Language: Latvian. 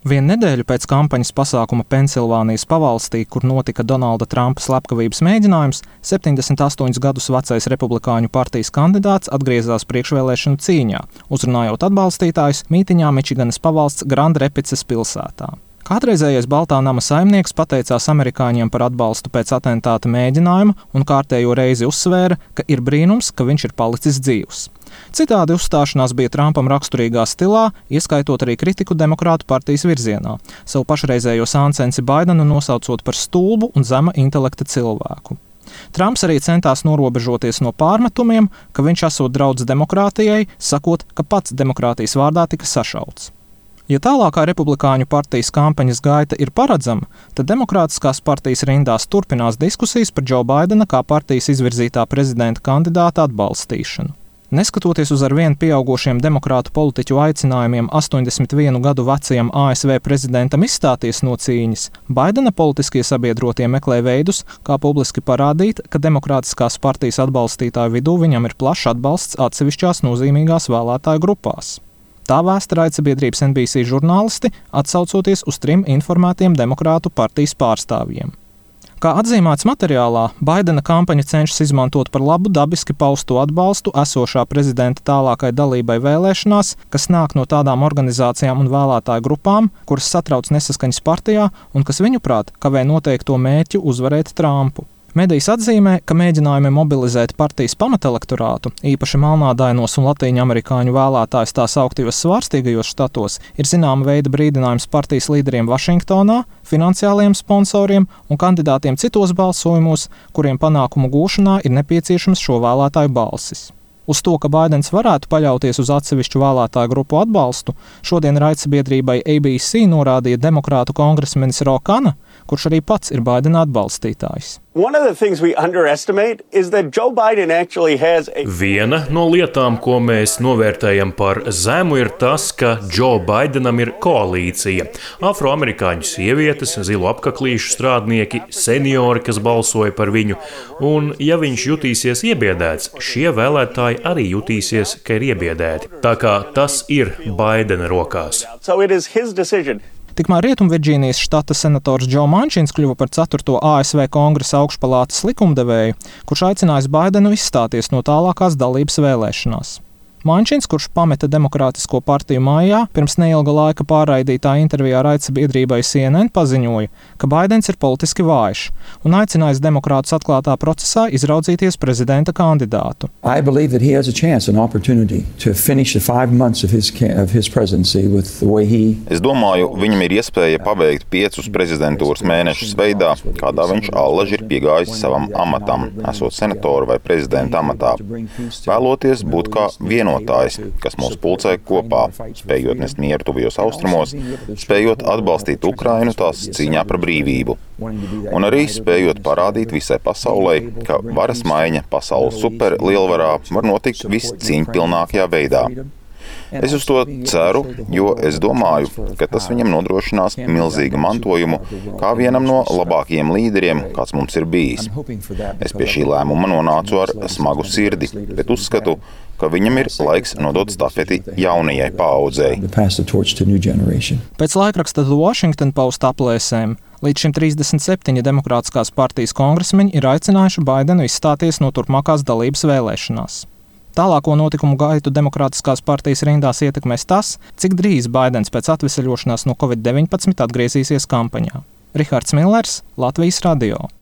Vienu nedēļu pēc kampaņas pasākuma Pensilvānijas pavalstī, kur notika Donalda Trumpa slepkavības mēģinājums, 78 gadus vecais republikāņu partijas kandidāts atgriezās priekšvēlēšanu cīņā, uzrunājot atbalstītājus mītiņā Mičiganas pavalsts Grand Rapicas pilsētā. Kādreizējais Baltā nama saimnieks pateicās amerikāņiem par atbalstu pēc atentāta mēģinājuma un kārtējo reizi uzsvēra, ka ir brīnums, ka viņš ir palicis dzīvs. Citādi uzstāšanās bija Trumpam raksturīgā stilā, ieskaitot arī kritiku demokrātu partijas virzienā, savu pašreizējo sāncensi Baidenu nosaucot par stulbu un zema intelekta cilvēku. Trumps arī centās norobežoties no pārmetumiem, ka viņš esot draudz demokrātijai, sakot, ka pats demokrātijas vārdā tika sašauts. Ja tālākā republikāņu partijas kampaņas gaita ir paredzama, tad demokrātiskās partijas rindās turpinās diskusijas par Džo Baidena kā partijas izvirzītā prezidenta kandidāta atbalstīšanu. Neskatoties uz arvien pieaugošiem demokrātu politiķu aicinājumiem 81 gadu vecajam ASV prezidentam izstāties no cīņas, Baidena politiskie sabiedrotie meklē veidus, kā publiski parādīt, ka demokrātiskās partijas atbalstītāju vidū viņam ir plašs atbalsts atsevišķās nozīmīgās vēlētāju grupās. Tā vēsta raidsabiedrības NBC žurnālisti, atsaucoties uz 3 informētiem demokrātu partijas pārstāvjiem. Kā atzīmēts materiālā, Baidena kampaņa cenšas izmantot par labu dabiski pausto atbalstu esošā prezidenta tālākai dalībai vēlēšanās, kas nāk no tādām organizācijām un vēlētāju grupām, kuras satrauc nesaskaņas partijā un kas viņuprāt kavē noteikto mērķi uzvarēt Trumpu. Medijas atzīmē, ka mēģinājumi mobilizēt partijas pamatelektorātu, īpaši melnādainos un latīņamerikāņu vēlētājus tā sauktajos svārstīgajos štatos, ir zināma veida brīdinājums partijas līderiem Vašingtonā, finansiāliem sponsoriem un kandidātiem citos balsojumos, kuriem panākumu gūšanā ir nepieciešams šo vēlētāju balsis. Uz to, ka Baidens varētu paļauties uz atsevišķu vēlētāju grupu atbalstu, šodien raidsabiedrībai ABC norādīja demokrātu kongresmenis Ro Khanna, kurš arī pats ir Baidena atbalstītājs. Viena no lietām, ko mēs novērtējam par zemu, ir tas, ka Džo Baidenam ir koalīcija. Afroamerikāņu sievietes, zilu apaklīšu strādnieki, seniori, kas balsoja par viņu. Un, ja viņš jutīsies iebiedēts, šie vēlētāji arī jutīsies, ka ir iebiedēti. Tā kā tas ir Baidena rokās. Tikmēr Rietumvirģīnijas štata senators Džo Mančins kļuva par 4. ASV Kongresa augšpalātas likumdevēju, kurš aicinājis Baidenu izstāties no tālākās dalības vēlēšanās. Mančins, kurš pameta Demokrātisko partiju maijā, pirms neilga laika pārraidītā intervijā raidsabiedrībai CNN paziņoja, ka Baidens ir politiski vājš un aicinājis demokrātus atklātā procesā izraudzīties prezidenta kandidātu. Es domāju, viņam ir iespēja paveikt 5 prezidentūras mēnešus veidā, kādā viņš allaži ir piegājis savam amatam, esot senatoru vai prezidenta amatā. Vēloties būt kā vienotājs, kas mūs pulcē kopā, spējot nest mieru tuvajos austrumos, spējot atbalstīt Ukrainu tās cīņā par brīvību. Un arī spējot parādīt visai pasaulē, ka varas maiņa pasaules superlielvarā var notikt viscīņpilnākajā veidā. Es uz to ceru, jo es domāju, ka tas viņam nodrošinās milzīgu mantojumu kā vienam no labākajiem līderiem, kāds mums ir bijis. Es pie šī lēmuma nonācu ar smagu sirdi, bet uzskatu, ka viņam ir laiks nodot stafeti jaunajai paaudzei. Pēc laikraksta The Washington Post aplēsēm līdz šim 37 demokrātiskās partijas kongresmeņi ir aicinājuši Baidenu izstāties no turpmākās dalības vēlēšanās. Tālāko notikumu gaitu demokrātiskās partijas rindās ietekmēs tas, cik drīz Baidens pēc atveseļošanās no Covid-19 atgriezīsies kampaņā. Rihards Millers, Latvijas radio.